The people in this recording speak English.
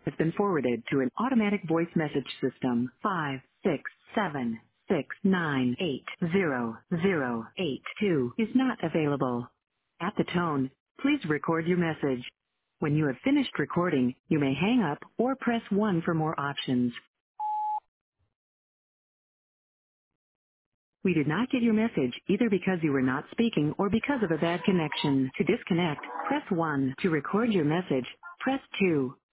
has been forwarded to an automatic voice message system. 56769800082 is not available. At the tone, please record your message. When you have finished recording, you may hang up or press 1 for more options. We did not get your message either because you were not speaking or because of a bad connection. To disconnect, press 1. To record your message, press 2.